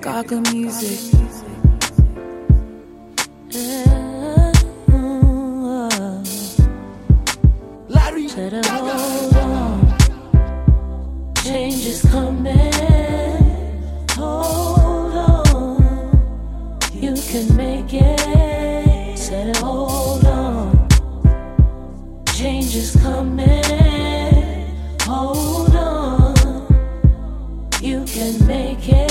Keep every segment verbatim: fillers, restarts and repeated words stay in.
Gaga music. Larry, said hold on, change is coming. Hold on, you can make it. Said hold on, change is coming. Hold on, you can make it.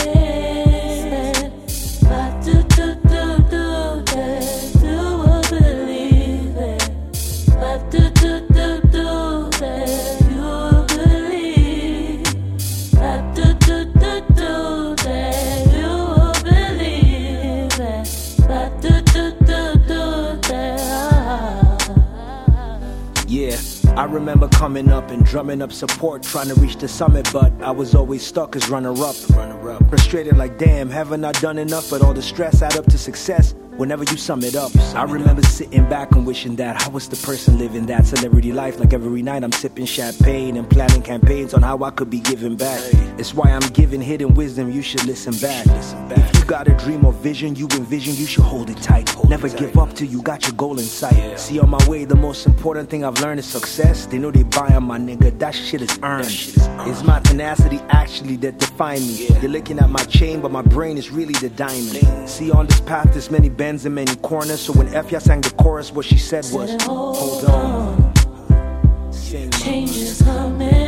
But do do do do that, do I believe it? But do do do do that, you believe? But do do do do that, you believe it? But do do do do that. yeah. I remember coming up and drumming up support, trying to reach the summit, but I was always stuck as runner-up. Runner-up. Frustrated like, damn, haven't I done enough? But all the stress add up to success whenever you sum it up. I remember sitting back and wishing that I was the person living that celebrity life. Like every night I'm sipping champagne and planning campaigns on how I could be giving back. It's why I'm giving hidden wisdom, you should listen back. If you got a dream or vision you envision, you should hold it tight. Never give up till you got your goal in sight. See, on my way, the most important thing I've learned is success. They know they buy on my nigga, that shit is earned. It's my tenacity actually that define me. You're looking at my chain, but my brain is really the diamond. See, on this path there's many bends and many corners. So when Efya sang the chorus, what she said was, hold on, change is coming.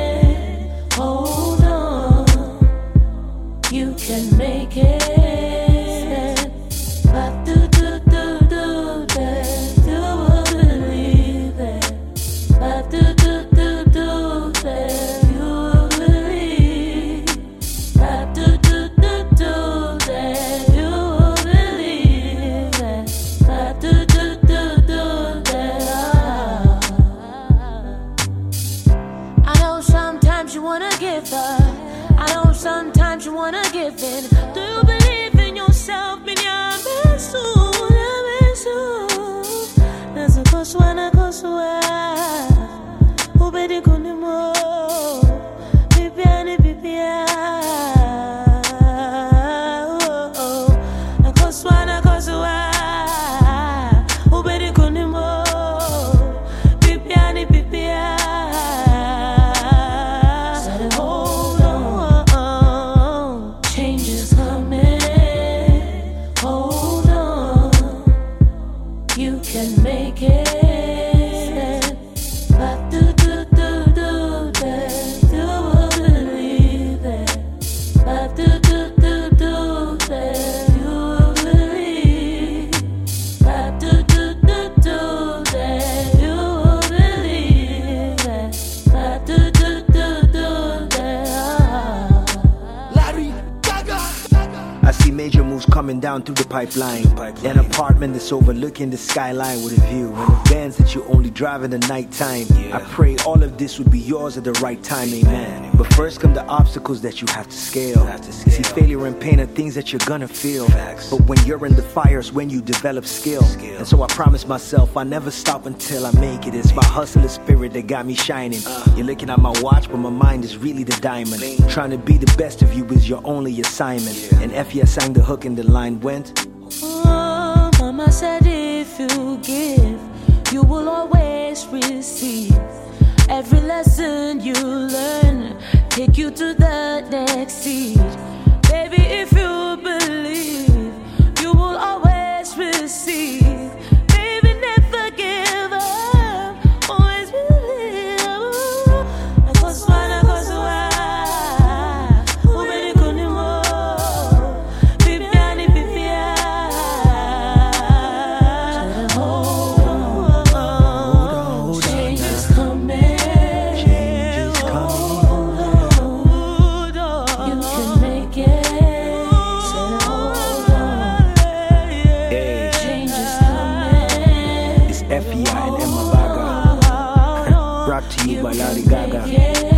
Hold on, you can make it. But do do do do that, do I believe it? But do do do do that, you believe? But do do do do that, you believe it? But do do do do that. I know sometimes you wanna give up. I know sometimes you wanna give in. Do you believe in yourself? There's a cause when I go so who be the good more? Baby, I baby, I cause when I go so who be the good more? Baby, I baby, said hold on, change is coming. Hold on, you can make it. But do do do do that, do I believe it? But do do do do that, you believe? But do do do do that, you believe it? But do do do do that. Larry, Gaga. I see major moves coming down through the pipeline. An apartment that's overlooking the skyline with a view, and the vans that you only drive in the nighttime. I pray all of this would be yours at the right time, amen. But first come the obstacles that you have to scale. See, failure and pain are things that you're gonna feel. But when you're in the fires, when you develop skill. And so I promise myself I never stop until I make it. It's my hustler spirit that got me shining. You're looking at my watch, but my mind is really the diamond. Trying to be the best of you is your only assignment. And Efya sang the hook and the line went, oh, Mama said if you give, you will always receive. Every lesson you learn, take you to the next seat. Baby, if you believe, you will always receive. Baby, never give up, always believe. I go swine, I go swine. Who made it go anymore? Baby, I need baby, I hold on, change is coming. You can make it. Say hold on, change is coming. it's Efya and Emma Baga. Brought to you by Larry Gaga.